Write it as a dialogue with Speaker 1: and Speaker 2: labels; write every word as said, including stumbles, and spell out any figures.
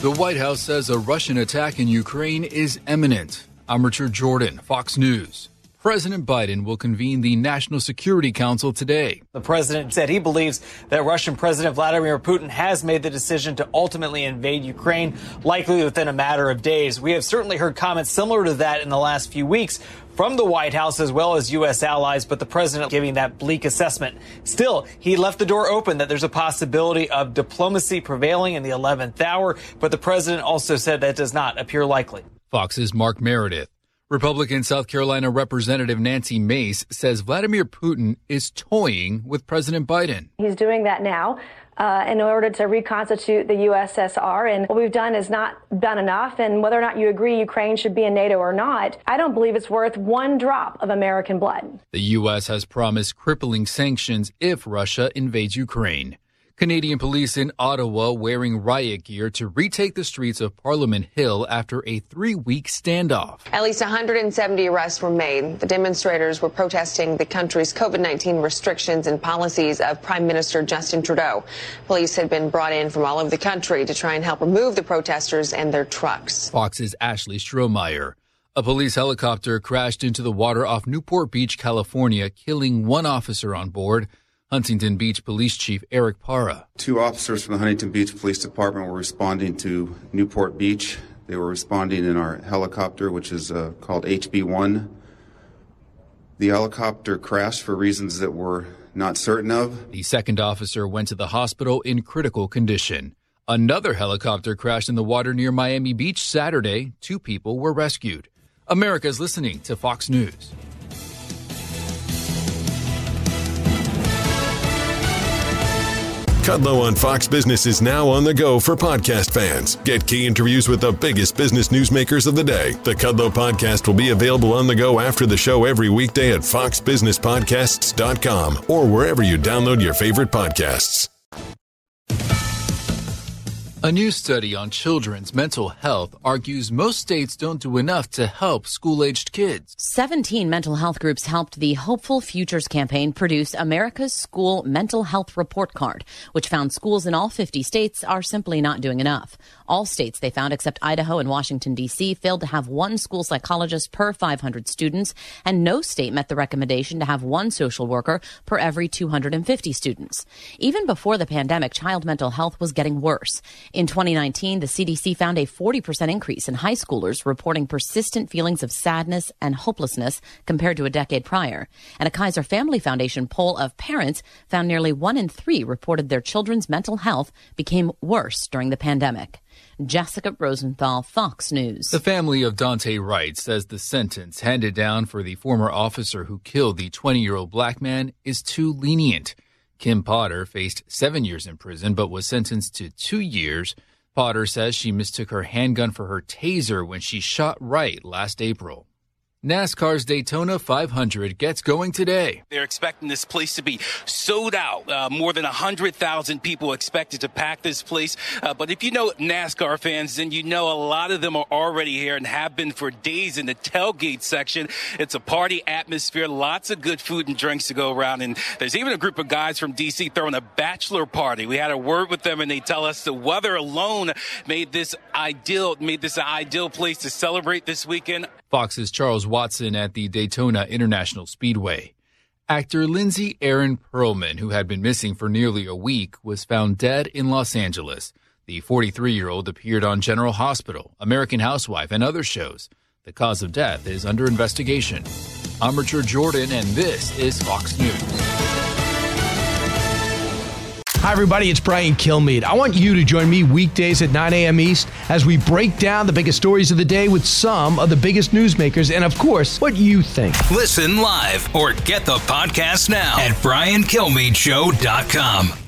Speaker 1: The White House says a Russian attack in Ukraine is imminent. I'm Richard Jordan, Fox News. President Biden will convene the National Security Council today.
Speaker 2: The president said he believes that Russian President Vladimir Putin has made the decision to ultimately invade Ukraine, likely within a matter of days. We have certainly heard comments similar to that in the last few weeks from the White House as well as U S allies, but the president giving that bleak assessment. Still, he left the door open that there's a possibility of diplomacy prevailing in the eleventh hour, but the president also said that does not appear likely.
Speaker 1: Fox's Mark Meredith. Republican South Carolina Representative Nancy Mace says Vladimir Putin is toying with President Biden.
Speaker 3: He's doing that now uh, in order to reconstitute the U S S R. And what we've done is not done enough. And whether or not you agree Ukraine should be in NATO or not, I don't believe it's worth one drop of American blood.
Speaker 1: The U S has promised crippling sanctions if Russia invades Ukraine. Canadian police in Ottawa wearing riot gear to retake the streets of Parliament Hill after a three-week standoff.
Speaker 4: At least one hundred seventy arrests were made. The demonstrators were protesting the country's COVID nineteen restrictions and policies of Prime Minister Justin Trudeau. Police had been brought in from all over the country to try and help remove the protesters and their trucks.
Speaker 1: Fox's Ashley Strohmeyer. A police helicopter crashed into the water off Newport Beach, California, killing one officer on board. Huntington Beach Police Chief Eric Parra.
Speaker 5: Two officers from the Huntington Beach Police Department were responding to Newport Beach. They were responding in our helicopter, which is uh, called H B one. The helicopter crashed for reasons that we're not certain of.
Speaker 1: The second officer went to the hospital in critical condition. Another helicopter crashed in the water near Miami Beach Saturday. Two people were rescued. America's listening to Fox News.
Speaker 6: Kudlow on Fox Business is now on the go for podcast fans. Get key interviews with the biggest business newsmakers of the day. The Kudlow podcast will be available on the go after the show every weekday at fox business podcasts dot com or wherever you download your favorite podcasts.
Speaker 1: A new study on children's mental health argues most states don't do enough to help school-aged kids.
Speaker 7: seventeen mental health groups helped the Hopeful Futures campaign produce America's School Mental Health Report Card, which found schools in all fifty states are simply not doing enough. All states, they found, except Idaho and Washington, D C, failed to have one school psychologist per five hundred students, and no state met the recommendation to have one social worker per every two hundred fifty students. Even before the pandemic, child mental health was getting worse. In twenty nineteen, the C D C found a forty percent increase in high schoolers reporting persistent feelings of sadness and hopelessness compared to a decade prior. And a Kaiser Family Foundation poll of parents found nearly one in three reported their children's mental health became worse during the pandemic. Jessica Rosenthal, Fox News.
Speaker 1: The family of Dante Wright says the sentence handed down for the former officer who killed the twenty-year-old black man is too lenient. Kim Potter faced seven years in prison but was sentenced to two years. Potter says she mistook her handgun for her taser when she shot Wright last April. NASCAR's Daytona five hundred gets going today.
Speaker 8: They're expecting this place to be sold out. Uh, more than one hundred thousand people expected to pack this place. Uh, but if you know NASCAR fans, then you know a lot of them are already here and have been for days in the tailgate section. It's a party atmosphere, lots of good food and drinks to go around. And there's even a group of guys from D C throwing a bachelor party. We had a word with them, and they tell us the weather alone made this ideal, made this an ideal place to celebrate this weekend.
Speaker 1: Fox's Charles Watson at the Daytona International Speedway. Actor Lindsay Aaron Perlman, who had been missing for nearly a week, was found dead in Los Angeles. The forty-three-year-old appeared on General Hospital, American Housewife, and other shows. The cause of death is under investigation. I'm Richard Jordan, and this is Fox News.
Speaker 9: Hi, everybody. It's Brian Kilmeade. I want you to join me weekdays at nine a.m. East as we break down the biggest stories of the day with some of the biggest newsmakers and, of course, what you think.
Speaker 10: Listen live or get the podcast now at brian kilmeade show dot com.